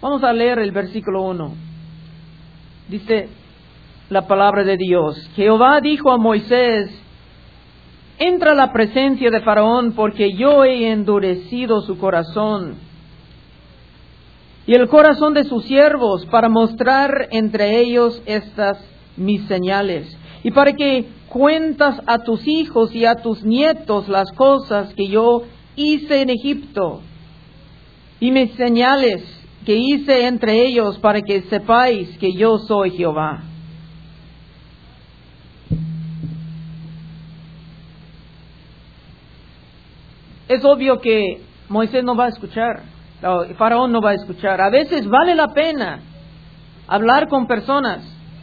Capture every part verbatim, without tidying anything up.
Vamos a leer el versículo uno. Dice la palabra de Dios: Jehová dijo a Moisés: entra a la presencia de Faraón, porque yo he endurecido su corazón y el corazón de sus siervos, para mostrar entre ellos estas mis señales, y para que cuentas a tus hijos y a tus nietos las cosas que yo hice en Egipto, y mis señales que hice entre ellos, para que sepáis que yo soy Jehová. Es obvio que Moisés no va a escuchar, Faraón no va a escuchar. A veces vale la pena hablar con personas.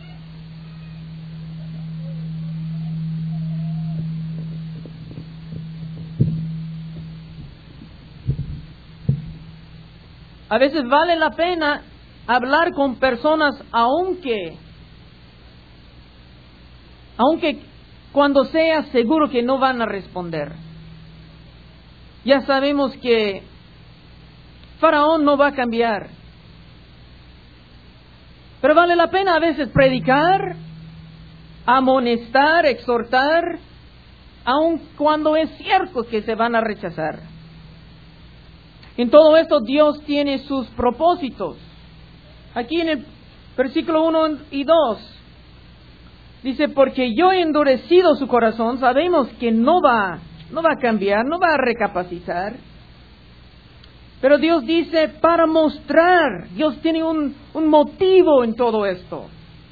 A veces vale la pena hablar con personas, aunque, aunque cuando sea seguro que no van a responder. Ya sabemos que Faraón no va a cambiar. Pero vale la pena a veces predicar, amonestar, exhortar, aun cuando es cierto que se van a rechazar. En todo esto Dios tiene sus propósitos. Aquí en el versículo uno y dos dice: porque yo he endurecido su corazón. Sabemos que no va, no va a cambiar, no va a recapacitar. Pero Dios dice para mostrar. Dios tiene un, un motivo en todo esto.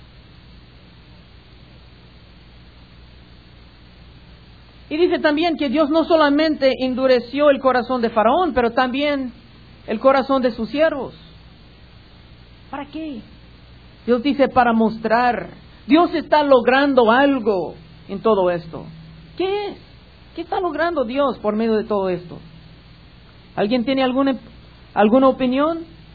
Y dice también que Dios no solamente endureció el corazón de Faraón, pero también el corazón de sus siervos. ¿Para qué? Dios dice para mostrar. Dios está logrando algo en todo esto. ¿Qué es? ¿Qué está logrando Dios por medio de todo esto? ¿Alguien tiene alguna, alguna opinión?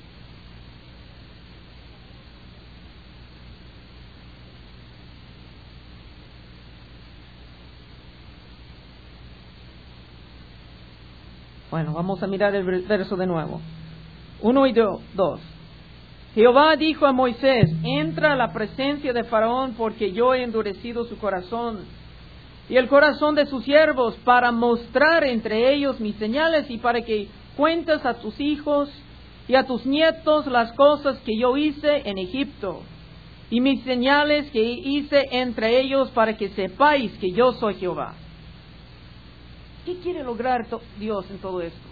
Bueno, vamos a mirar el verso de nuevo. Uno y do, dos. Jehová dijo a Moisés: entra a la presencia de Faraón, porque yo he endurecido su corazón y el corazón de sus siervos, para mostrar entre ellos mis señales, y para que cuentes a tus hijos y a tus nietos las cosas que yo hice en Egipto, y mis señales que hice entre ellos, para que sepáis que yo soy Jehová. ¿Qué quiere lograr to- Dios en todo esto?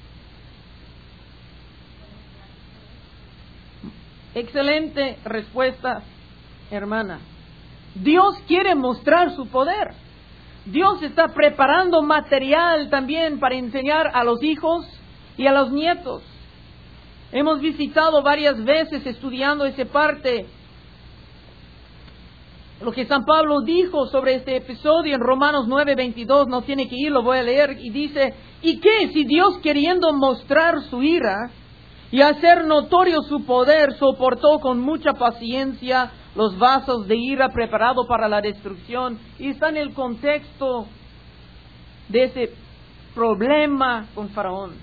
Excelente respuesta, hermana. Dios quiere mostrar su poder. Dios está preparando material también para enseñar a los hijos y a los nietos. Hemos visitado varias veces estudiando esa parte, lo que San Pablo dijo sobre este episodio en Romanos nueve veintidós. No tiene que ir, lo voy a leer. Y dice: ¿y qué si Dios, queriendo mostrar su ira y hacer notorio su poder, soportó con mucha paciencia los vasos de ira preparados para la destrucción? Y está en el contexto de ese problema con Faraón.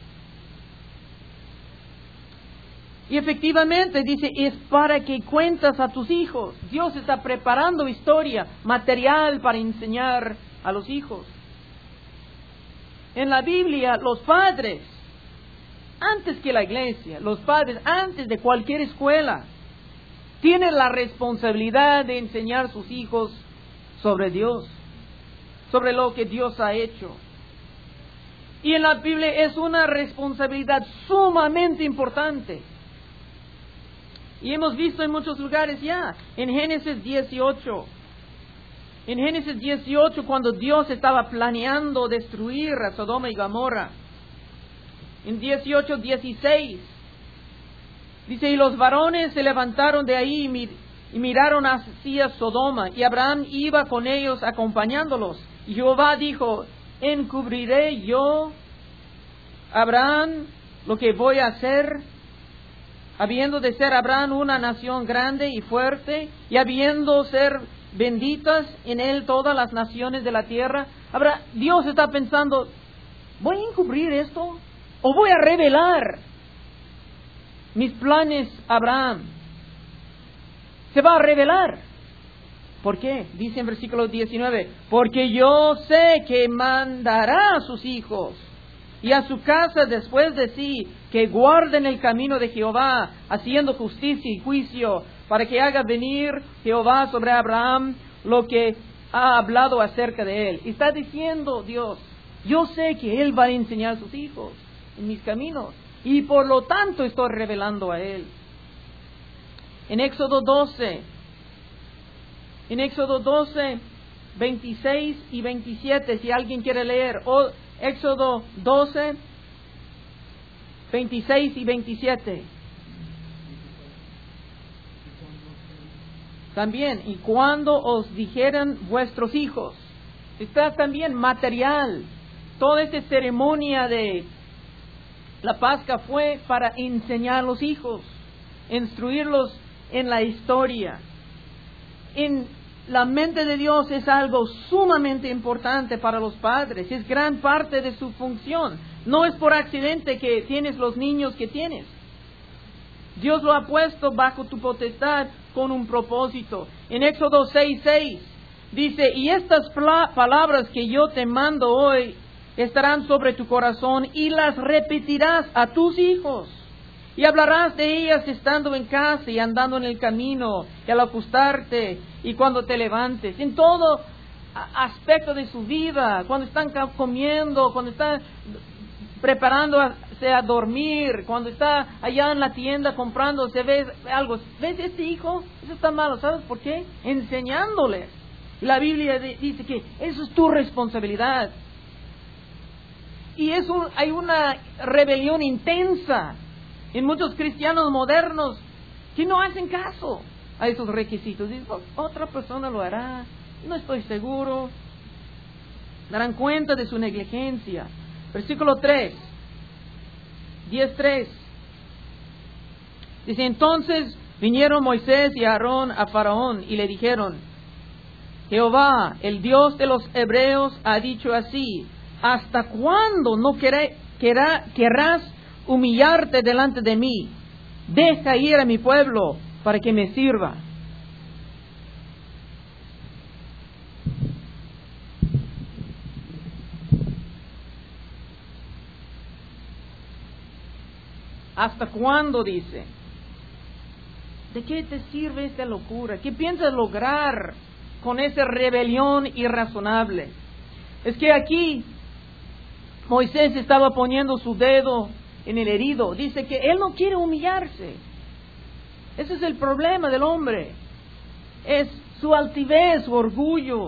Y efectivamente dice, es para que cuentas a tus hijos. Dios está preparando historia, material para enseñar a los hijos. En la Biblia, los padres, antes que la iglesia, los padres, antes de cualquier escuela, tienen la responsabilidad de enseñar a sus hijos sobre Dios, sobre lo que Dios ha hecho. Y en la Biblia es una responsabilidad sumamente importante. Y hemos visto en muchos lugares ya, en Génesis dieciocho. En Génesis dieciocho, cuando Dios estaba planeando destruir a Sodoma y Gomorra. En dieciocho dieciséis, dice: y los varones se levantaron de ahí y, mir- y miraron hacia Sodoma, y Abraham iba con ellos acompañándolos. Y Jehová dijo: ¿encubriré yo, Abraham, lo que voy a hacer? Habiendo de ser Abraham una nación grande y fuerte, y habiendo ser benditas en él todas las naciones de la tierra. Ahora, Dios está pensando: ¿voy a encubrir esto? ¿O voy a revelar mis planes a Abraham. Se va a revelar. ¿Por qué? Dice en versículo diecinueve, porque yo sé que mandará a sus hijos y a su casa después de sí, que guarden el camino de Jehová, haciendo justicia y juicio, para que haga venir Jehová sobre Abraham lo que ha hablado acerca de él. Está diciendo Dios, yo sé que él va a enseñar a sus hijos en mis caminos, y por lo tanto estoy revelando a él. En Éxodo doce, en Éxodo doce, veintiséis y veintisiete, si alguien quiere leer, o Éxodo doce, veintiséis y veintisiete. También, y cuando os dijeran vuestros hijos, está también material. Toda esta ceremonia de la Pascua fue para enseñar a los hijos, instruirlos en la historia. En la mente de Dios es algo sumamente importante para los padres, es gran parte de su función. No es por accidente que tienes los niños que tienes. Dios lo ha puesto bajo tu potestad con un propósito. En Éxodo seis seis dice, y estas palabras que yo te mando hoy estarán sobre tu corazón y las repetirás a tus hijos. Y hablarás de ellas estando en casa y andando en el camino, y al acostarte y cuando te levantes, en todo aspecto de su vida, cuando están comiendo, cuando están preparándose a dormir, cuando está allá en la tienda comprando, se ve algo, ¿ves este hijo? Eso está malo, ¿sabes por qué? Enseñándoles. La Biblia dice que eso es tu responsabilidad. Y es un, hay una rebelión intensa en muchos cristianos modernos que no hacen caso a esos requisitos. Dicen, otra persona lo hará, no estoy seguro. Darán cuenta de su negligencia. Versículo tres, diez tres. Dice, entonces vinieron Moisés y Aarón a Faraón y le dijeron, Jehová, el Dios de los hebreos, ha dicho así, ¿hasta cuándo no querrá, querrá, querrás humillarte delante de mí? Deja ir a mi pueblo para que me sirva. ¿Hasta cuándo? Dice. ¿De qué te sirve esta locura? ¿Qué piensas lograr con esa rebelión irrazonable? Es que aquí Moisés estaba poniendo su dedo en el herido. Dice que él no quiere humillarse. Ese es el problema del hombre. Es su altivez, su orgullo.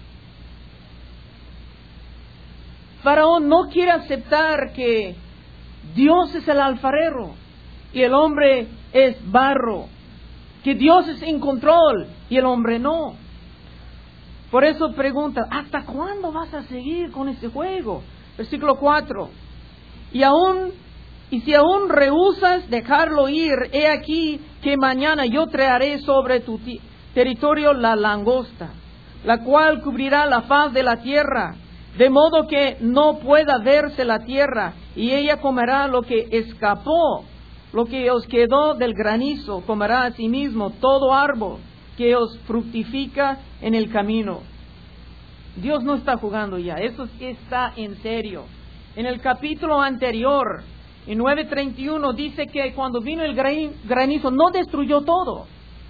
Faraón no quiere aceptar que Dios es el alfarero y el hombre es barro. Que Dios es en control y el hombre no. Por eso pregunta, ¿hasta cuándo vas a seguir con este juego? Versículo cuatro. Y aún, y si aún rehusas dejarlo ir, he aquí que mañana yo traeré sobre tu ti- territorio la langosta, la cual cubrirá la faz de la tierra, de modo que no pueda verse la tierra, y ella comerá lo que escapó, lo que os quedó del granizo, comerá a sí mismo todo árbol que os fructifica en el camino. Dios no está jugando ya, eso está en serio. En el capítulo anterior, en nueve treinta y uno, dice que cuando vino el granizo no destruyó todo.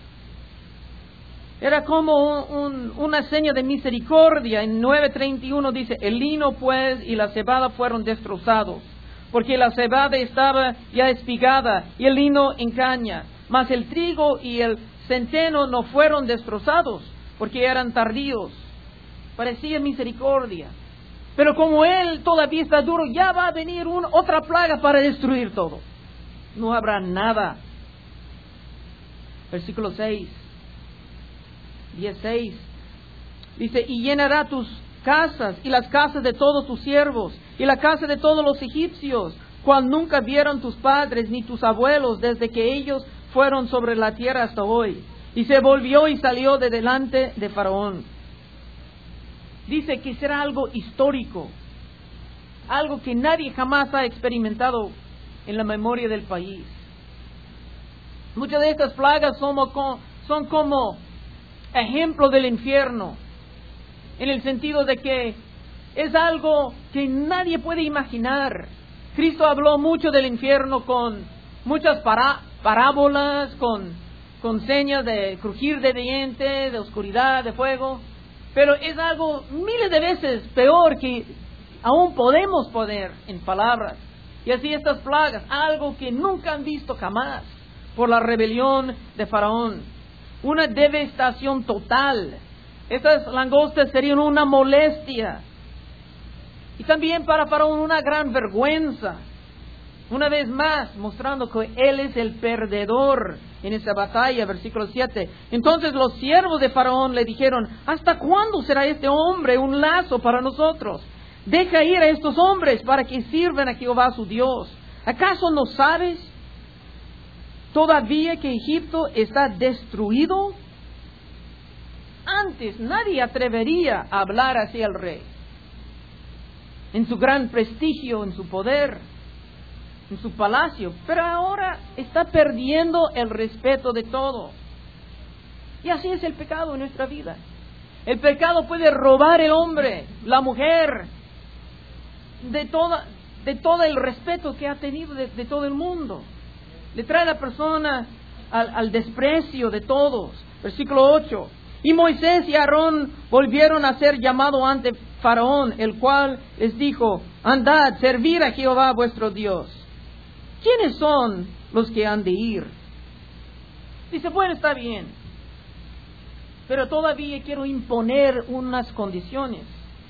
Era como un, un, una seña de misericordia. En nueve treinta y uno dice, el lino pues y la cebada fueron destrozados, porque la cebada estaba ya espigada y el lino en caña, mas el trigo y el centeno no fueron destrozados, porque eran tardíos. Parecía misericordia. Pero como él todavía está duro, ya va a venir una, otra plaga para destruir todo. No habrá nada. Versículo seis. dieciséis. Dice, y llenará tus casas y las casas de todos tus siervos y la casa de todos los egipcios, cual nunca vieron tus padres ni tus abuelos desde que ellos fueron sobre la tierra hasta hoy. Y se volvió y salió de delante de Faraón. Dice que será algo histórico, algo que nadie jamás ha experimentado en la memoria del país. Muchas de estas plagas son, son como ejemplo del infierno, en el sentido de que es algo que nadie puede imaginar. Cristo habló mucho del infierno con muchas para, parábolas, con, con señas de crujir de dientes, de oscuridad, de fuego. Pero es algo miles de veces peor que aún podemos poner en palabras. Y así estas plagas, algo que nunca han visto jamás por la rebelión de Faraón. Una devastación total. Estas langostas serían una molestia. Y también para Faraón una gran vergüenza. Una vez más, mostrando que él es el perdedor en esa batalla, versículo siete. Entonces los siervos de Faraón le dijeron: ¿hasta cuándo será este hombre un lazo para nosotros? Deja ir a estos hombres para que sirvan a Jehová su Dios. ¿Acaso no sabes todavía que Egipto está destruido? Antes nadie atrevería a hablar así al rey, en su gran prestigio, en su poder, en su palacio, pero ahora está perdiendo el respeto de todo. Y así es el pecado en nuestra vida. El pecado puede robar el hombre, la mujer, de toda, de todo el respeto que ha tenido de, de todo el mundo. Le trae a la persona al, al desprecio de todos. Versículo ocho. Y Moisés y Aarón volvieron a ser llamados ante Faraón, el cual les dijo: andad, servir a Jehová vuestro Dios. ¿Quiénes son los que han de ir? Dice: bueno, está bien, pero todavía quiero imponer unas condiciones.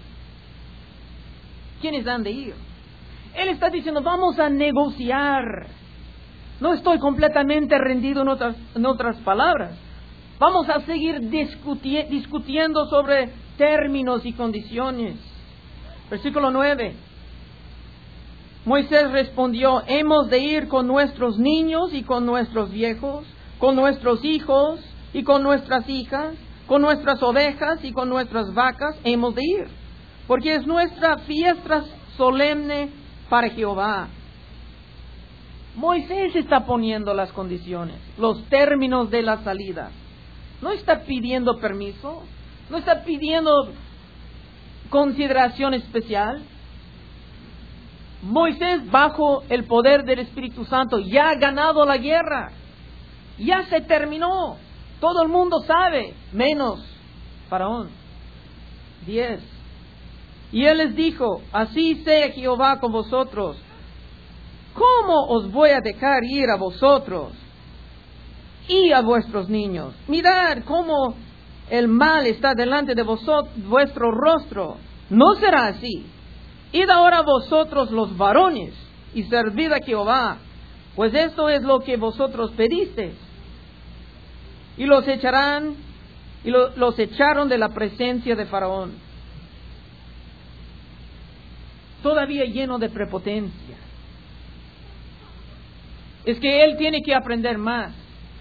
¿Quiénes han de ir? Él está diciendo: vamos a negociar. No estoy completamente rendido, en otras, en otras palabras. Vamos a seguir discuti- discutiendo sobre términos y condiciones. Versículo nueve. Moisés respondió: hemos de ir con nuestros niños y con nuestros viejos, con nuestros hijos y con nuestras hijas, con nuestras ovejas y con nuestras vacas, hemos de ir, porque es nuestra fiesta solemne para Jehová. Moisés está poniendo las condiciones, los términos de la salida. No está pidiendo permiso, no está pidiendo consideración especial. Moisés, bajo el poder del Espíritu Santo, ya ha ganado la guerra. Ya se terminó. Todo el mundo sabe, menos Faraón. diez. Y él les dijo: así sea Jehová con vosotros. ¿Cómo os voy a dejar ir a vosotros y a vuestros niños? Mirad cómo el mal está delante de vosotros, vuestro rostro. No será así. Id ahora vosotros los varones y servid a Jehová, pues esto es lo que vosotros pedisteis. Y los echarán, y lo, los echaron de la presencia de Faraón, todavía lleno de prepotencia. Es que él tiene que aprender más.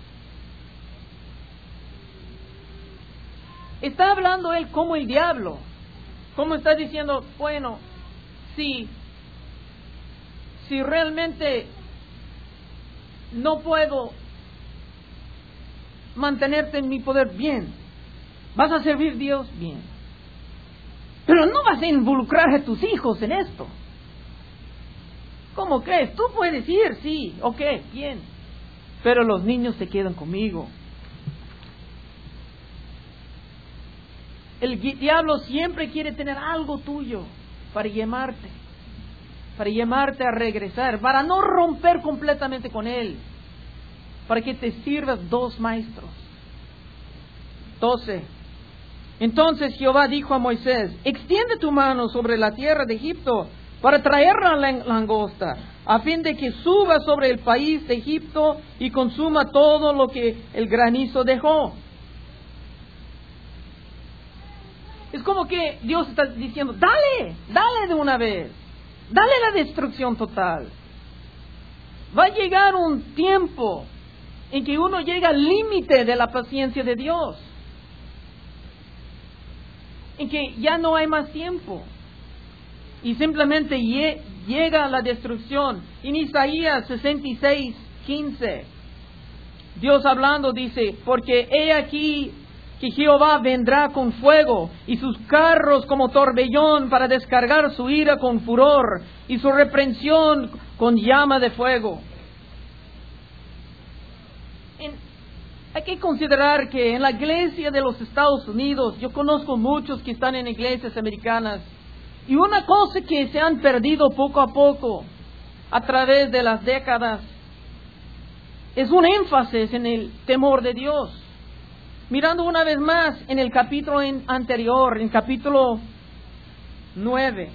Está hablando él como el diablo, como está diciendo: bueno, si, si realmente no puedo mantenerte en mi poder, bien, vas a servir a Dios, bien, pero no vas a involucrar a tus hijos en esto. ¿Cómo crees? Tú puedes ir, sí, ok, bien, pero los niños se quedan conmigo. El diablo siempre quiere tener algo tuyo para llamarte, para llamarte a regresar, para no romper completamente con él, para que te sirvas dos maestros. doce. Entonces Jehová dijo a Moisés: extiende tu mano sobre la tierra de Egipto para traer la langosta, a fin de que suba sobre el país de Egipto y consuma todo lo que el granizo dejó. Es como que Dios está diciendo: dale, dale de una vez, dale la destrucción total. Va a llegar un tiempo en que uno llega al límite de la paciencia de Dios, en que ya no hay más tiempo y simplemente lle- llega la destrucción. En Isaías sesenta y seis, quince Dios hablando dice, porque he aquí que Jehová vendrá con fuego y sus carros como torbellón para descargar su ira con furor y su reprensión con llama de fuego. En, hay que considerar que en la iglesia de los Estados Unidos, yo conozco muchos que están en iglesias americanas, y una cosa que se han perdido poco a poco a través de las décadas es un énfasis en el temor de Dios. Mirando una vez más en el capítulo anterior, en capítulo nueve.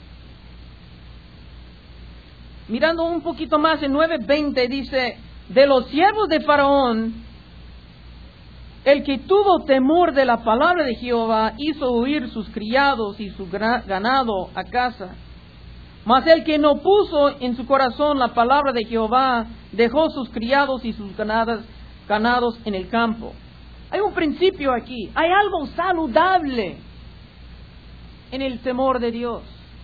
Mirando un poquito más en nueve veinte dice, de los siervos de Faraón, el que tuvo temor de la palabra de Jehová hizo huir sus criados y su ganado a casa. Mas el que no puso en su corazón la palabra de Jehová dejó sus criados y sus ganados, ganados en el campo. Hay un principio aquí, hay algo saludable en el temor de Dios.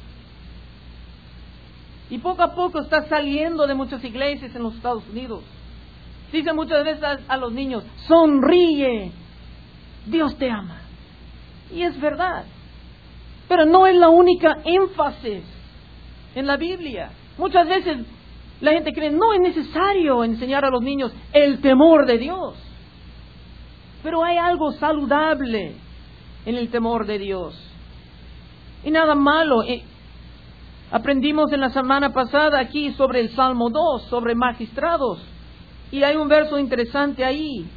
Y poco a poco está saliendo de muchas iglesias en los Estados Unidos. Dicen muchas veces a, a los niños, sonríe, Dios te ama. Y es verdad, pero no es la única énfasis en la Biblia. Muchas veces la gente cree, no es necesario enseñar a los niños el temor de Dios. Pero hay algo saludable en el temor de Dios. Y nada malo. Eh, aprendimos en la semana pasada aquí sobre el Salmo dos, sobre magistrados. Y hay un verso interesante ahí.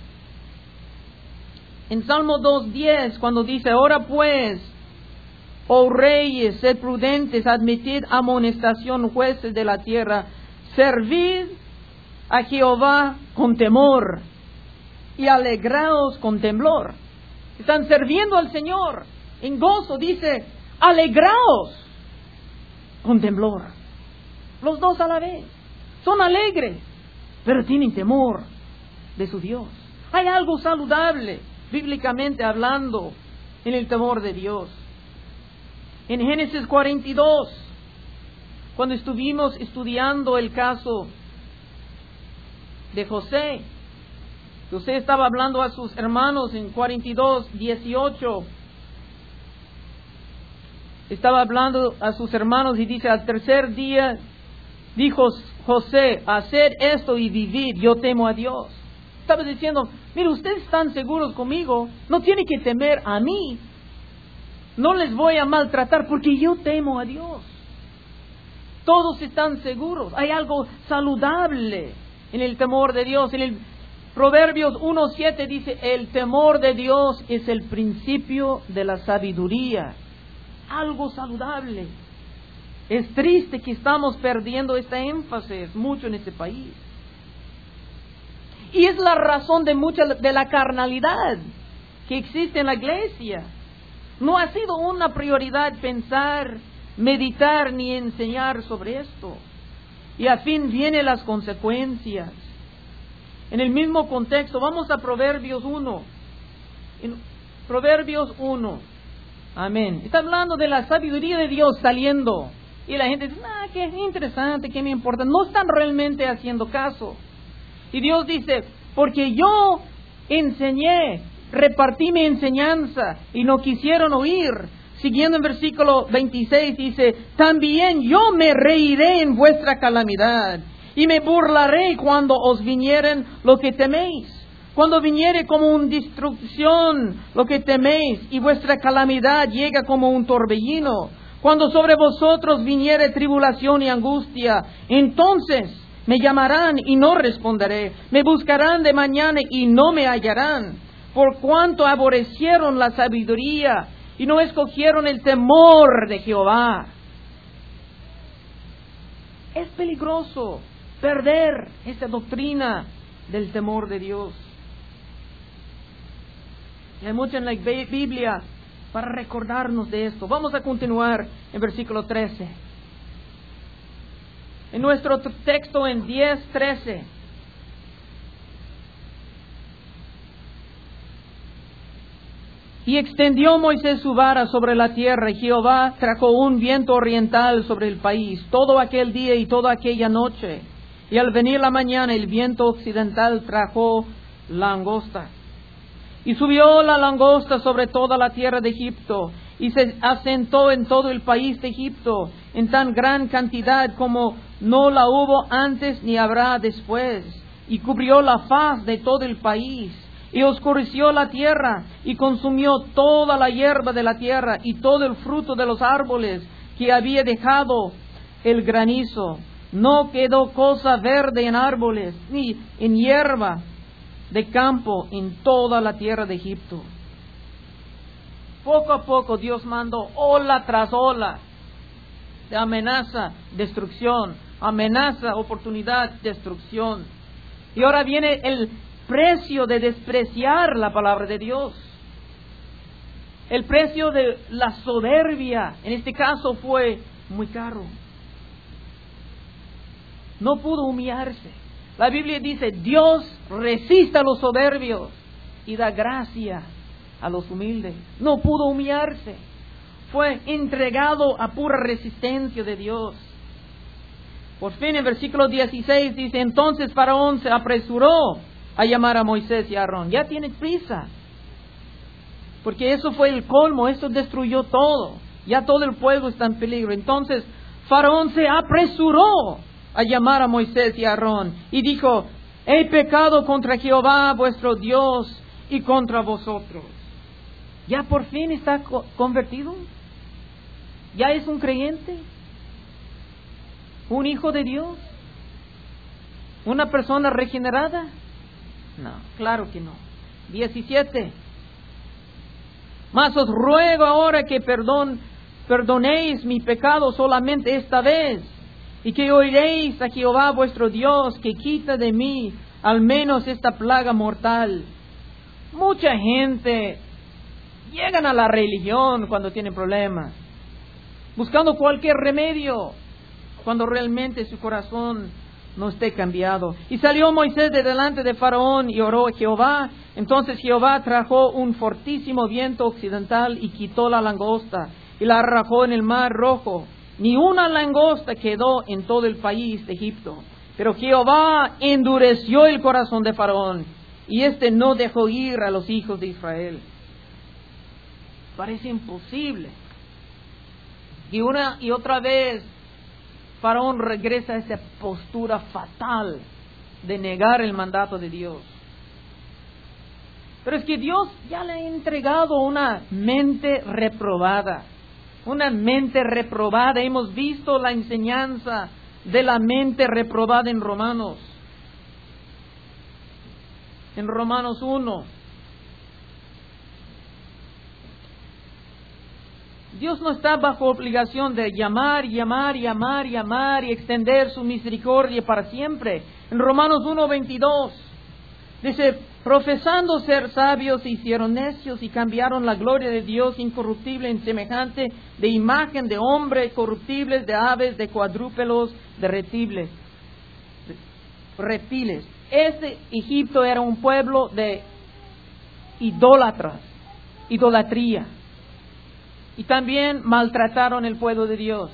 En Salmo dos diez, cuando dice, ahora pues, oh reyes, sed prudentes, admitid amonestación, jueces de la tierra, servid a Jehová con temor y alegraos con temblor. Están sirviendo al Señor en gozo, dice, alegraos con temblor. Los dos a la vez. Son alegres, pero tienen temor de su Dios. Hay algo saludable, bíblicamente hablando, en el temor de Dios. En Génesis cuarenta y dos, cuando estuvimos estudiando el caso de José, José estaba hablando a sus hermanos en cuarenta y dos, dieciocho. Estaba hablando a sus hermanos y dice, al tercer día dijo José, hacer esto y vivir, yo temo a Dios. Estaba diciendo, mire, ustedes están seguros conmigo, no tienen que temer a mí. No les voy a maltratar porque yo temo a Dios. Todos están seguros. Hay algo saludable en el temor de Dios. En el Proverbios uno siete dice, el temor de Dios es el principio de la sabiduría. Algo saludable. Es triste que estamos perdiendo este énfasis mucho en este país. Y es la razón de mucha de la carnalidad que existe en la iglesia. No ha sido una prioridad pensar, meditar ni enseñar sobre esto. Y a fin vienen las consecuencias. En el mismo contexto, vamos a Proverbios uno. En Proverbios uno. Amén. Está hablando de la sabiduría de Dios saliendo. Y la gente dice, ah, qué interesante, qué me importa. No están realmente haciendo caso. Y Dios dice, porque yo enseñé, repartí mi enseñanza y no quisieron oír. Siguiendo en versículo veintiséis dice, también yo me reiré en vuestra calamidad y me burlaré cuando os vinieren lo que teméis. Cuando viniere como una destrucción lo que teméis y vuestra calamidad llega como un torbellino. Cuando sobre vosotros viniere tribulación y angustia, entonces me llamarán y no responderé. Me buscarán de mañana y no me hallarán. Por cuanto aborrecieron la sabiduría y no escogieron el temor de Jehová. Es peligroso perder esta doctrina del temor de Dios. Y hay mucho en la Biblia para recordarnos de esto. Vamos a continuar en versículo trece. En nuestro texto en diez trece. Y extendió Moisés su vara sobre la tierra, y Jehová trajo un viento oriental sobre el país todo aquel día y toda aquella noche. Y al venir la mañana, el viento occidental trajo langosta. Y subió la langosta sobre toda la tierra de Egipto, y se asentó en todo el país de Egipto, en tan gran cantidad como no la hubo antes ni habrá después, y cubrió la faz de todo el país, y oscureció la tierra, y consumió toda la hierba de la tierra, y todo el fruto de los árboles que había dejado el granizo. No quedó cosa verde en árboles, ni en hierba de campo en toda la tierra de Egipto. Poco a poco Dios mandó ola tras ola de amenaza, destrucción, amenaza, oportunidad, destrucción. Y ahora viene el precio de despreciar la palabra de Dios. El precio de la soberbia, en este caso, fue muy caro. No pudo humillarse. La Biblia dice, Dios resiste a los soberbios y da gracia a los humildes. No pudo humillarse. Fue entregado a pura resistencia de Dios. Por fin, en versículo dieciséis dice, entonces Faraón se apresuró a llamar a Moisés y a Aarón. Ya tiene prisa. Porque eso fue el colmo, eso destruyó todo. Ya todo el pueblo está en peligro. Entonces Faraón se apresuró a llamar a Moisés y a Aarón, y dijo, he pecado contra Jehová vuestro Dios y contra vosotros. ¿Ya por fin está co- convertido? ¿Ya es un creyente? ¿Un hijo de Dios? ¿Una persona regenerada? No, claro que no. diecisiete. Mas os ruego ahora que perdón, perdonéis mi pecado solamente esta vez, y que oiréis a Jehová vuestro Dios, que quita de mí al menos esta plaga mortal. Mucha gente llegan a la religión cuando tienen problemas, buscando cualquier remedio, cuando realmente su corazón no esté cambiado. Y salió Moisés de delante de Faraón y oró a Jehová. Entonces Jehová trajo un fortísimo viento occidental y quitó la langosta y la arrojó en el mar Rojo. Ni una langosta quedó en todo el país de Egipto. Pero Jehová endureció el corazón de Faraón, y éste no dejó ir a los hijos de Israel. Parece imposible. Y una y otra vez Faraón regresa a esa postura fatal de negar el mandato de Dios. Pero es que Dios ya le ha entregado una mente reprobada. Una mente reprobada. Hemos visto la enseñanza de la mente reprobada en Romanos. En Romanos uno. Dios no está bajo obligación de llamar, llamar, llamar, llamar y extender su misericordia para siempre. En Romanos uno veintidós dice, profesando ser sabios, se hicieron necios y cambiaron la gloria de Dios incorruptible en semejante de imagen de hombre, corruptibles, de aves, de cuadrúpedos, de reptiles. reptiles. Este Egipto era un pueblo de idólatras, idolatría. Y también maltrataron el pueblo de Dios.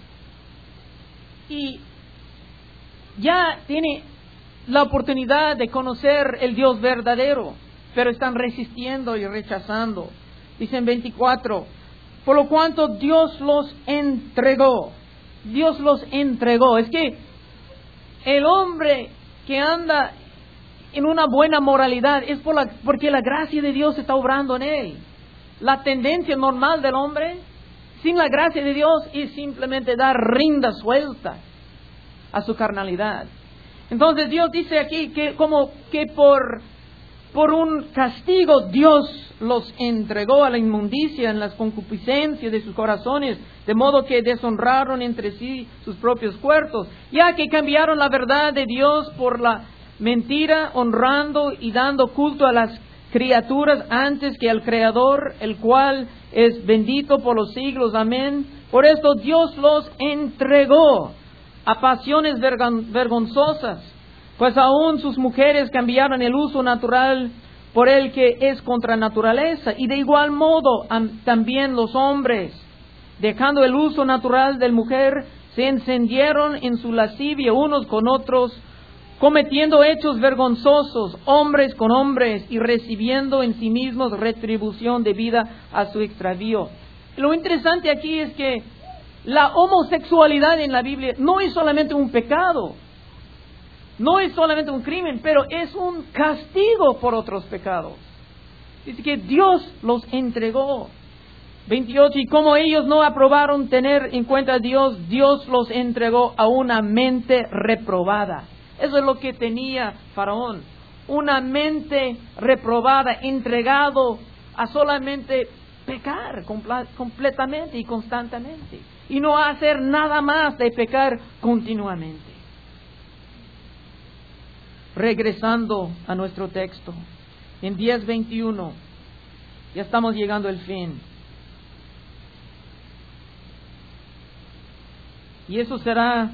Y ya tiene la oportunidad de conocer el Dios verdadero, pero están resistiendo y rechazando. Dicen veinticuatro, por lo cuanto Dios los entregó. Dios los entregó. Es que el hombre que anda en una buena moralidad es por la, porque la gracia de Dios está obrando en él. La tendencia normal del hombre, sin la gracia de Dios, es simplemente dar rienda suelta a su carnalidad. Entonces Dios dice aquí que como que por, por un castigo Dios los entregó a la inmundicia en las concupiscencias de sus corazones, de modo que deshonraron entre sí sus propios cuerpos, ya que cambiaron la verdad de Dios por la mentira, honrando y dando culto a las criaturas antes que al Creador, el cual es bendito por los siglos. Amén. Por esto Dios los entregó a pasiones vergonzosas, pues aún sus mujeres cambiaron el uso natural por el que es contra naturaleza, y de igual modo también los hombres, dejando el uso natural de la mujer, se encendieron en su lascivia unos con otros, cometiendo hechos vergonzosos, hombres con hombres, y recibiendo en sí mismos retribución debida a su extravío. Lo interesante aquí es que la homosexualidad en la Biblia no es solamente un pecado, no es solamente un crimen, pero es un castigo por otros pecados. Dice que Dios los entregó. veintiocho, y como ellos no aprobaron tener en cuenta a Dios, Dios los entregó a una mente reprobada. Eso es lo que tenía Faraón, una mente reprobada, entregado a solamente pecar compl- completamente y constantemente, y no hacer nada más de pecar continuamente. Regresando a nuestro texto, en diez veintiuno, ya estamos llegando al fin. Y eso será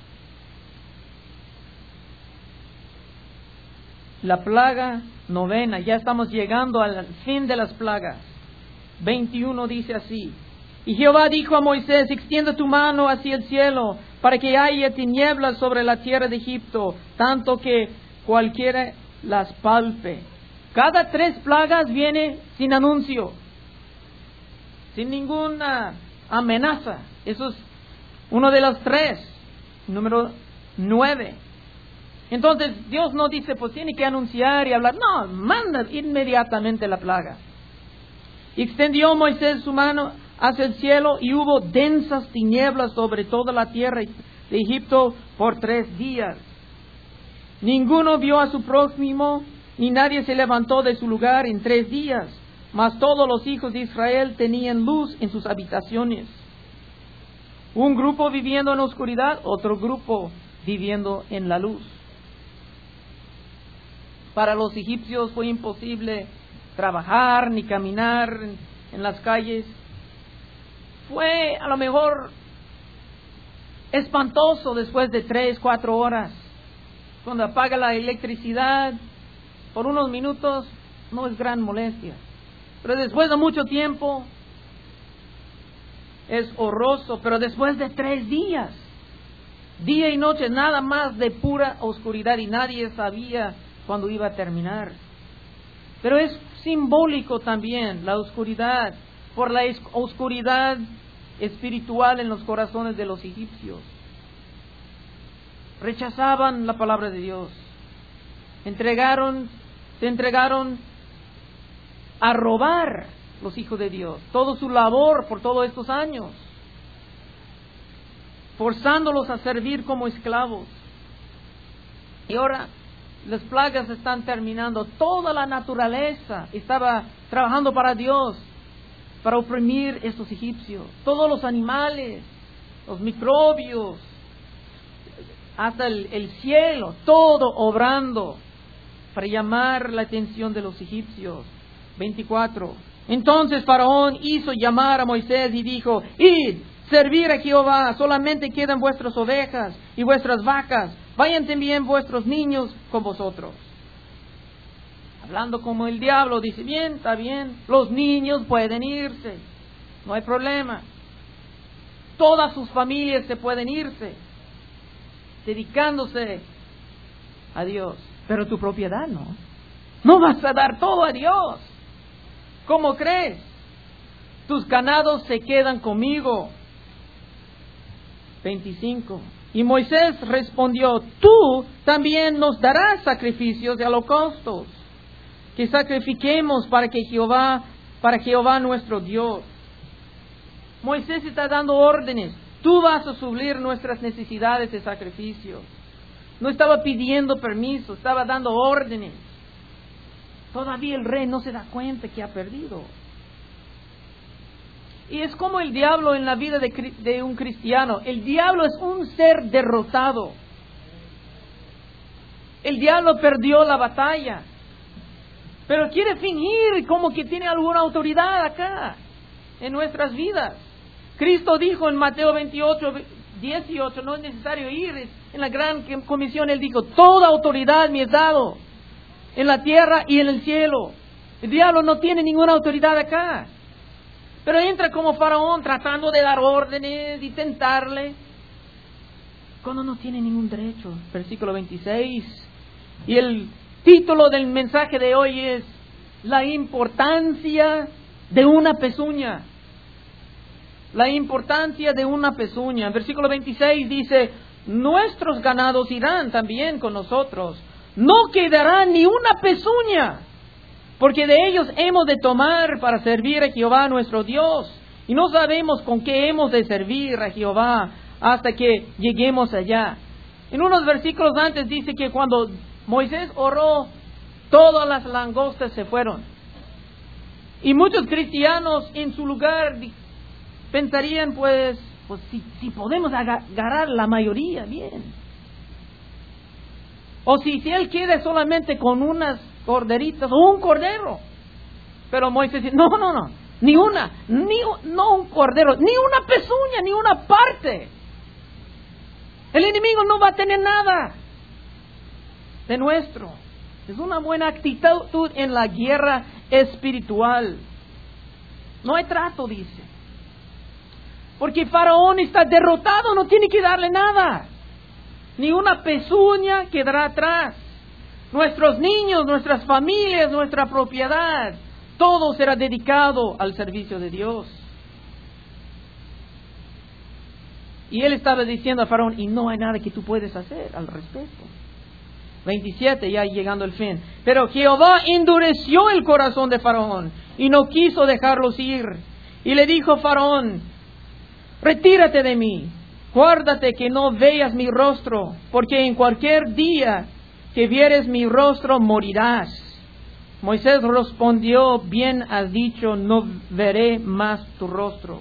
la plaga novena. Ya estamos llegando al fin de las plagas. veintiuno dice así: y Jehová dijo a Moisés: extiende tu mano hacia el cielo, para que haya tinieblas sobre la tierra de Egipto, tanto que cualquiera las palpe. Cada tres plagas viene sin anuncio, sin ninguna amenaza. Eso es uno de los tres, número nueve. Entonces Dios no dice, pues tiene que anunciar y hablar. No, manda inmediatamente la plaga. Y extendió Moisés su mano hacia el cielo, y hubo densas tinieblas sobre toda la tierra de Egipto por tres días. Ninguno vio a su prójimo, ni nadie se levantó de su lugar en tres días. Mas todos los hijos de Israel tenían luz en sus habitaciones. Un grupo viviendo en oscuridad, otro grupo viviendo en la luz. Para los egipcios fue imposible trabajar ni caminar en, en las calles. Fue a lo mejor espantoso después de tres, cuatro horas. Cuando apaga la electricidad, por unos minutos no es gran molestia. Pero después de mucho tiempo es horroroso. Pero después de tres días, día y noche, nada más de pura oscuridad, y nadie sabía cuándo iba a terminar. Pero es simbólico también la oscuridad, por la oscuridad espiritual en los corazones de los egipcios. Rechazaban la palabra de Dios. Entregaron, se entregaron a robar los hijos de Dios, toda su labor por todos estos años, forzándolos a servir como esclavos. Y ahora las plagas están terminando. Toda la naturaleza estaba trabajando para Dios, para oprimir a estos egipcios. Todos los animales, los microbios, hasta el, el cielo, todo obrando para llamar la atención de los egipcios. veinticuatro. Entonces Faraón hizo llamar a Moisés y dijo: id, servir a Jehová, solamente quedan vuestras ovejas y vuestras vacas, vayan también vuestros niños con vosotros. Hablando como el diablo, dice: bien, está bien, los niños pueden irse, no hay problema. Todas sus familias se pueden irse, dedicándose a Dios. Pero tu propiedad no. No vas a dar todo a Dios. ¿Cómo crees? Tus ganados se quedan conmigo. veinticinco. Y Moisés respondió: tú también nos darás sacrificios de holocaustos, que sacrifiquemos para que Jehová, para Jehová nuestro Dios. Moisés está dando órdenes. Tú vas a suplir nuestras necesidades de sacrificio. No estaba pidiendo permiso, estaba dando órdenes. Todavía el rey no se da cuenta que ha perdido. Y es como el diablo en la vida de, de un cristiano. El diablo es un ser derrotado. El diablo perdió la batalla, pero quiere fingir como que tiene alguna autoridad acá en nuestras vidas. Cristo dijo en Mateo veintiocho, dieciocho, no es necesario ir. En la gran comisión Él dijo: toda autoridad me es dado en la tierra y en el cielo. El diablo no tiene ninguna autoridad acá, pero entra como faraón tratando de dar órdenes y tentarle. cuando no tiene ningún derecho. Versículo veintiséis. Y el título del mensaje de hoy es la importancia de una pezuña. La importancia de una pezuña. Versículo veintiséis dice, nuestros ganados irán también con nosotros. No quedará ni una pezuña, porque de ellos hemos de tomar para servir a Jehová nuestro Dios. Y no sabemos con qué hemos de servir a Jehová hasta que lleguemos allá. En unos versículos antes dice que cuando Moisés oró, todas las langostas se fueron. Y muchos cristianos en su lugar pensarían, pues, pues si, si podemos agarrar la mayoría, bien. O si, si él queda solamente con unas corderitas o un cordero. Pero Moisés dice, no, no, no, ni una, ni no un cordero, ni una pezuña, ni una parte. El enemigo no va a tener nada de nuestro. Es una buena actitud en la guerra espiritual. No hay trato, dice. Porque Faraón está derrotado, no tiene que darle nada. Ni una pezuña quedará atrás. Nuestros niños, nuestras familias, nuestra propiedad, todo será dedicado al servicio de Dios. Y él estaba diciendo a Faraón, y no hay nada que tú puedes hacer al respecto. veintisiete, ya llegando al fin. Pero Jehová endureció el corazón de Faraón y no quiso dejarlos ir. Y le dijo Faraón, retírate de mí, guárdate que no veas mi rostro, porque en cualquier día que vieres mi rostro morirás. Moisés respondió, bien has dicho, no veré más tu rostro.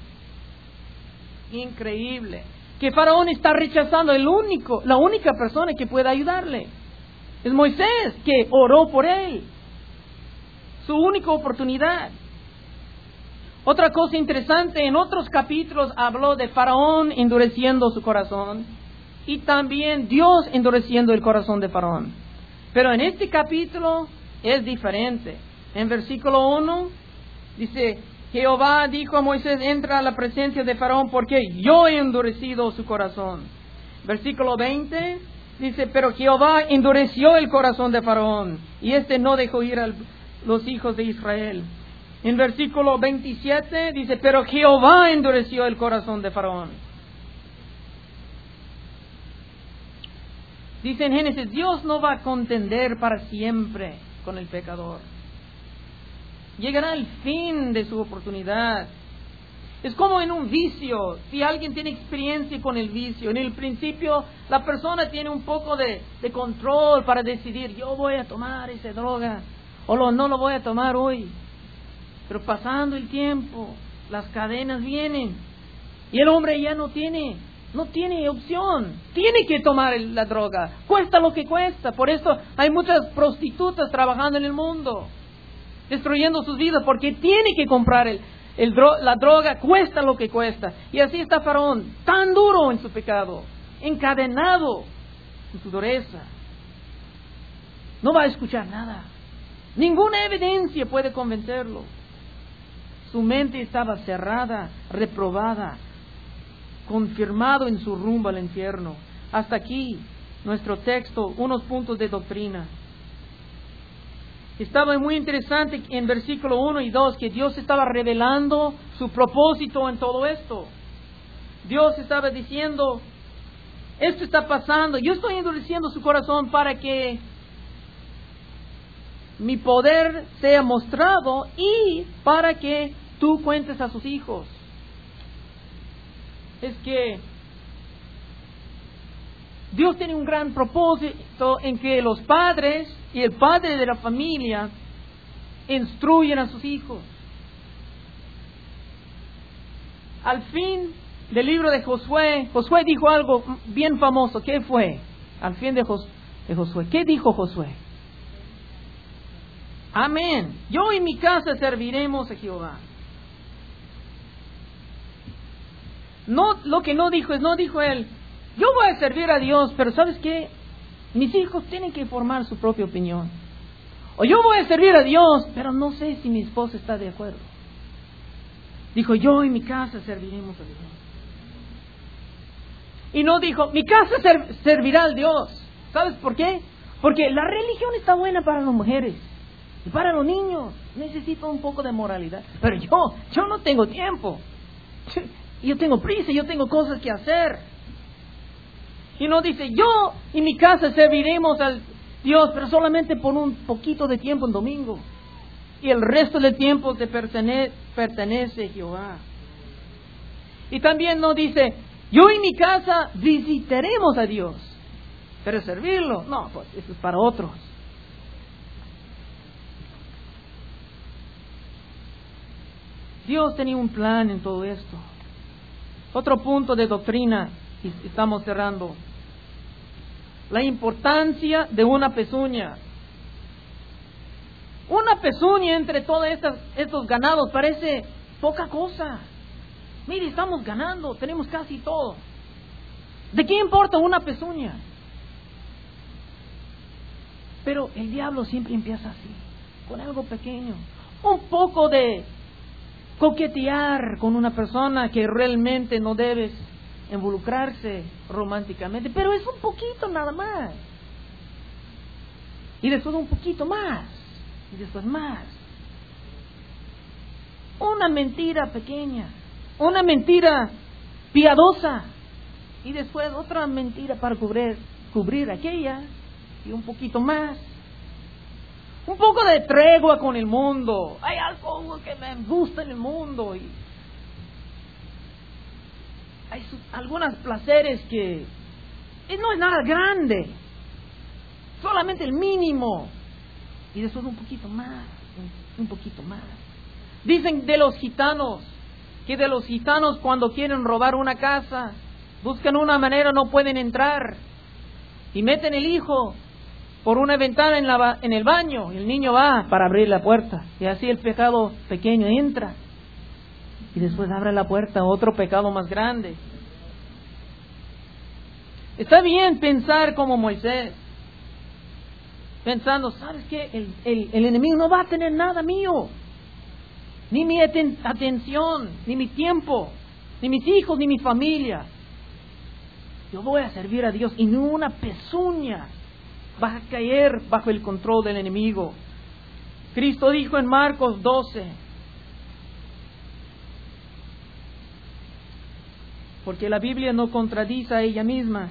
Increíble. Que Faraón está rechazando el único, la única persona que puede ayudarle. Es Moisés, que oró por él. Su única oportunidad. Otra cosa interesante, en otros capítulos habló de Faraón endureciendo su corazón y también Dios endureciendo el corazón de Faraón. Pero en este capítulo es diferente. En versículo uno dice, Jehová dijo a Moisés, entra a la presencia de Faraón porque yo he endurecido su corazón. Versículo veinte dice, pero Jehová endureció el corazón de Faraón y éste no dejó ir a los hijos de Israel. En versículo veintisiete dice, pero Jehová endureció el corazón de Faraón. Dice en Génesis, Dios no va a contender para siempre con el pecador. Llegará el fin de su oportunidad. Es como en un vicio. Si alguien tiene experiencia con el vicio, en el principio la persona tiene un poco de, de control para decidir, yo voy a tomar esa droga o lo, no lo voy a tomar hoy. Pero pasando el tiempo, las cadenas vienen y el hombre ya no tiene, no tiene opción. Tiene que tomar la droga, cuesta lo que cuesta. Por eso hay muchas prostitutas trabajando en el mundo, destruyendo sus vidas, porque tiene que comprar el, el dro- la droga, cuesta lo que cuesta. Y así está Faraón, tan duro en su pecado, encadenado en su dureza. No va a escuchar nada. Ninguna evidencia puede convencerlo. Su mente estaba cerrada, reprobada, confirmado en su rumbo al infierno. Hasta aquí nuestro texto, unos puntos de doctrina. Estaba muy interesante en versículo uno y dos que Dios estaba revelando su propósito en todo esto. Dios estaba diciendo, esto está pasando, yo estoy endureciendo su corazón para que mi poder sea mostrado y para que tú cuentes a sus hijos. Es que Dios tiene un gran propósito en que los padres y el padre de la familia instruyen a sus hijos. Al fin del libro de Josué, Josué dijo algo bien famoso. ¿Qué fue? Al fin de, Jos- de Josué. ¿Qué dijo Josué? Amén. Yo y mi casa serviremos a Jehová. No, lo que no dijo es, no dijo él, yo voy a servir a Dios, pero ¿sabes qué? Mis hijos tienen que formar su propia opinión. O yo voy a servir a Dios, pero no sé si mi esposa está de acuerdo. Dijo, yo y mi casa serviremos a Dios. Y no dijo, mi casa ser- servirá al Dios. ¿Sabes por qué? Porque la religión está buena para las mujeres y para los niños. Necesito un poco de moralidad. Pero yo, yo no tengo tiempo. Yo tengo prisa, yo tengo cosas que hacer. Y no dice, yo y mi casa serviremos al Dios, pero solamente por un poquito de tiempo en domingo. Y el resto del tiempo te pertene- pertenece a Jehová. Y también no dice, yo y mi casa visitaremos a Dios. Pero servirlo, no, pues eso es para otros. Dios tenía un plan en todo esto. Otro punto de doctrina, y estamos cerrando. La importancia de una pezuña. Una pezuña entre todos estos, estos ganados parece poca cosa. Mire, estamos ganando, tenemos casi todo. ¿De qué importa una pezuña? Pero el diablo siempre empieza así, con algo pequeño. Un poco de coquetear con una persona que realmente no debes involucrarse románticamente, pero es un poquito nada más. Y después un poquito más. Y después más. Una mentira pequeña. Una mentira piadosa. Y después otra mentira para cubrir, cubrir aquella. Y un poquito más. Un poco de tregua con el mundo. Hay algo que me gusta en el mundo. Y hay sus, algunos placeres que no es nada grande. Solamente el mínimo. Y después un poquito más. Un, un poquito más. Dicen de los gitanos. Que de los gitanos cuando quieren robar una casa. Buscan una manera, no pueden entrar. Y meten el hijo por una ventana en, la, en el baño. Y el niño va para abrir la puerta. Y así el pecado pequeño entra. Y después abre la puerta a otro pecado más grande. Está bien pensar como Moisés. Pensando, ¿sabes qué? El, el, el enemigo no va a tener nada mío. Ni mi aten- atención, ni mi tiempo, ni mis hijos, ni mi familia. Yo voy a servir a Dios y ni una pezuña va a caer bajo el control del enemigo. Cristo dijo en Marcos doce, porque la Biblia no contradice a ella misma.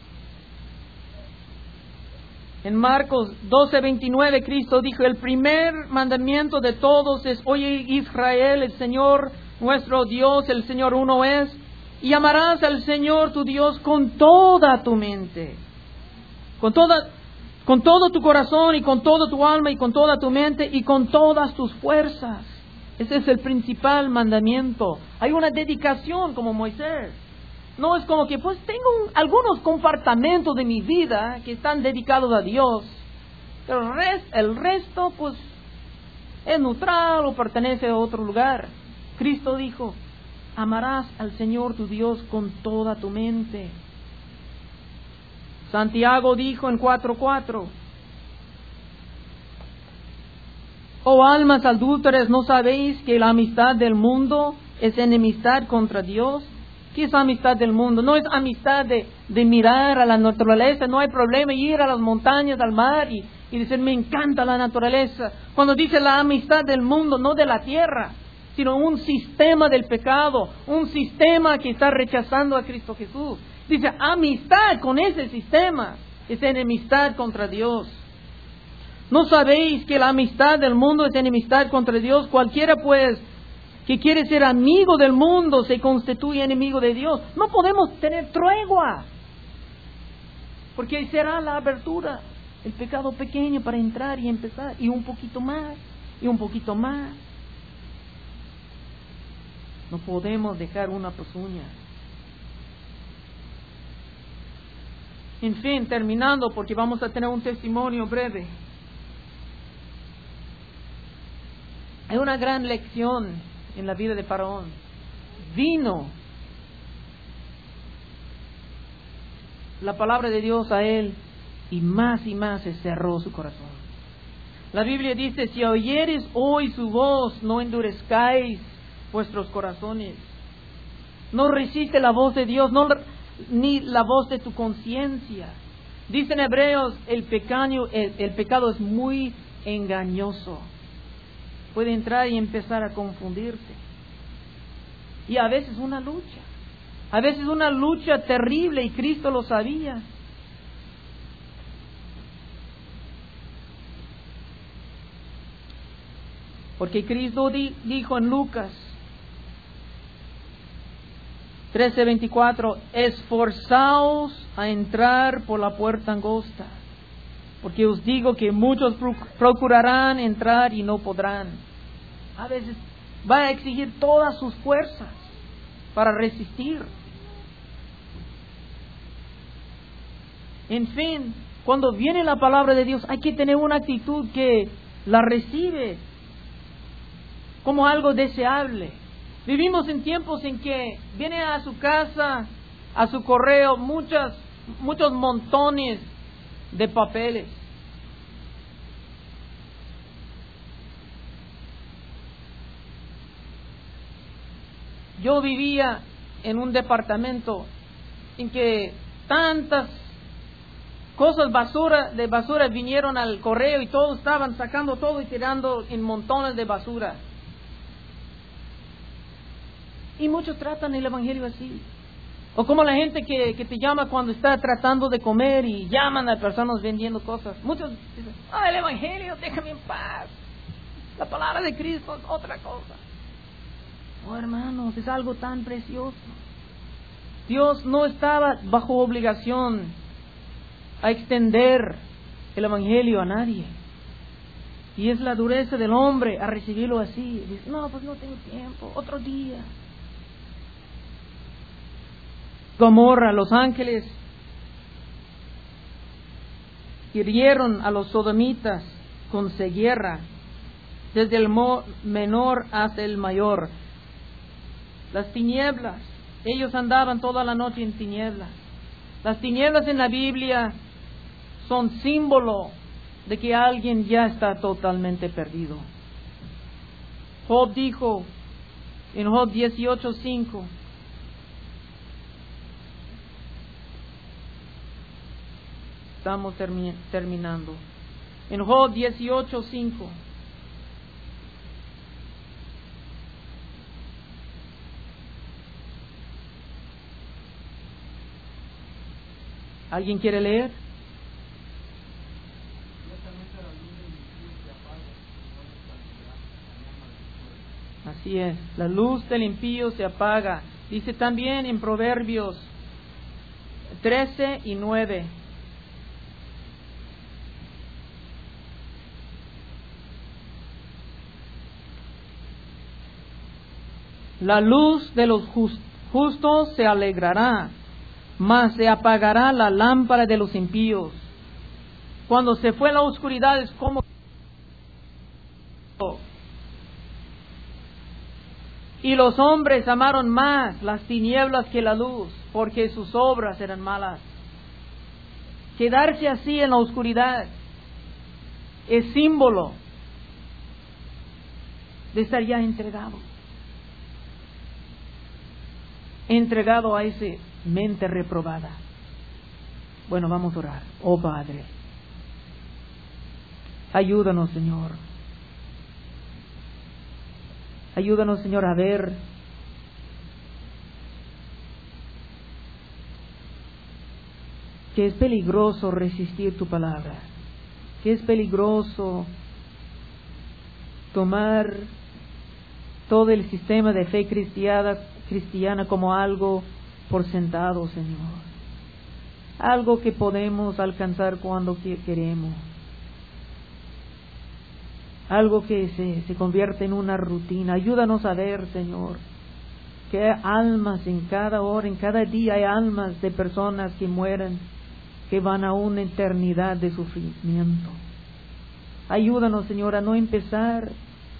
En Marcos doce veintinueve, Cristo dijo, el primer mandamiento de todos es, oye Israel, el Señor nuestro Dios, el Señor uno es, y amarás al Señor tu Dios con toda tu mente, con toda, con todo tu corazón y con toda tu alma y con toda tu mente y con todas tus fuerzas. Ese es el principal mandamiento. Hay una dedicación como Moisés. No es como que pues tengo un, algunos compartimentos de mi vida que están dedicados a Dios, pero el, rest, el resto pues es neutral o pertenece a otro lugar. Cristo dijo, amarás al Señor tu Dios con toda tu mente. Santiago dijo en cuatro cuatro, oh almas adúlteras, ¿no sabéis que la amistad del mundo es enemistad contra Dios? ¿Qué es amistad del mundo? No es amistad de, de mirar a la naturaleza. No hay problema ir a las montañas, al mar y, y decir, me encanta la naturaleza. Cuando dice la amistad del mundo, no de la tierra, sino un sistema del pecado, un sistema que está rechazando a Cristo Jesús. Dice, amistad con ese sistema es enemistad contra Dios. ¿No sabéis que la amistad del mundo es enemistad contra Dios? Cualquiera pues que quiere ser amigo del mundo se constituye enemigo de Dios. No podemos tener tregua, porque ahí será la abertura, el pecado pequeño para entrar y empezar, y un poquito más, y un poquito más. No podemos dejar una pezuña. En fin, terminando, porque vamos a tener un testimonio breve. Hay una gran lección en la vida de Faraón. Vino la palabra de Dios a él y más y más se cerró su corazón. La Biblia dice, si oyeres hoy su voz, no endurezcáis vuestros corazones. No resiste la voz de Dios, no, ni la voz de tu conciencia. Dicen Hebreos, el pecado, el, el pecado es muy engañoso. Puede entrar y empezar a confundirte. Y a veces una lucha. A veces una lucha terrible, y Cristo lo sabía. Porque Cristo di, dijo en Lucas trece veinticuatro, esforzaos a entrar por la puerta angosta, porque os digo que muchos procurarán entrar y no podrán. A veces va a exigir todas sus fuerzas para resistir. En fin, cuando viene la palabra de Dios, hay que tener una actitud que la recibe como algo deseable. Vivimos en tiempos en que viene a su casa, a su correo, muchas, muchos montones de papeles. Yo vivía en un departamento en que tantas cosas basura de basura vinieron al correo y todos estaban sacando todo y tirando en montones de basura. Y muchos tratan el evangelio así. O como la gente que, que te llama cuando está tratando de comer y llaman a personas vendiendo cosas. Muchos dicen, ah, el evangelio, déjame en paz. La palabra de Cristo es otra cosa. Oh, hermanos, es algo tan precioso. Dios no estaba bajo obligación a extender el evangelio a nadie. Y es la dureza del hombre a recibirlo así. Dice, no, pues no tengo tiempo, otro día. Gomorra, los ángeles hirieron a los sodomitas con ceguera, desde el menor hasta el mayor. Las tinieblas, ellos andaban toda la noche en tinieblas. Las tinieblas en la Biblia son símbolo de que alguien ya está totalmente perdido. Job dijo en Job dieciocho cinco, estamos termi- terminando. En Job dieciocho cinco. ¿Alguien quiere leer? Así es, la luz del impío se apaga. Dice también en Proverbios trece y nueve. La luz de los justos se alegrará, mas se apagará la lámpara de los impíos. Cuando se fue la oscuridad es como... Y los hombres amaron más las tinieblas que la luz, porque sus obras eran malas. Quedarse así en la oscuridad es símbolo de estar ya entregado. Entregado a esa mente reprobada. Bueno, vamos a orar. Oh Padre, ayúdanos, Señor. Ayúdanos, Señor, a ver que es peligroso resistir tu palabra, que es peligroso tomar todo el sistema de fe cristiana, cristiana como algo por sentado, Señor. Algo que podemos alcanzar cuando queremos. Algo que se, se convierte en una rutina. Ayúdanos a ver, Señor, que hay almas en cada hora, en cada día hay almas de personas que mueren, que van a una eternidad de sufrimiento. Ayúdanos, Señor, a no empezar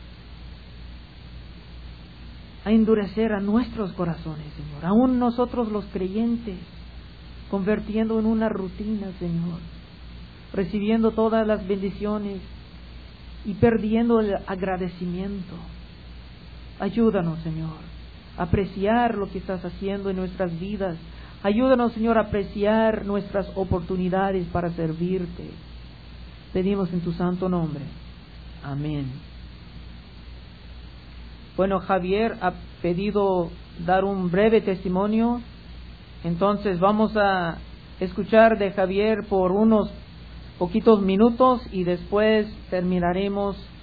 a endurecer a nuestros corazones, Señor, aún nosotros los creyentes, convirtiendo en una rutina, Señor, recibiendo todas las bendiciones y perdiendo el agradecimiento. Ayúdanos, Señor, a apreciar lo que estás haciendo en nuestras vidas, Ayúdanos, Señor, a apreciar nuestras oportunidades para servirte. Pedimos en tu santo nombre. Amén. Bueno, Javier ha pedido dar un breve testimonio. Entonces vamos a escuchar de Javier por unos poquitos minutos y después terminaremos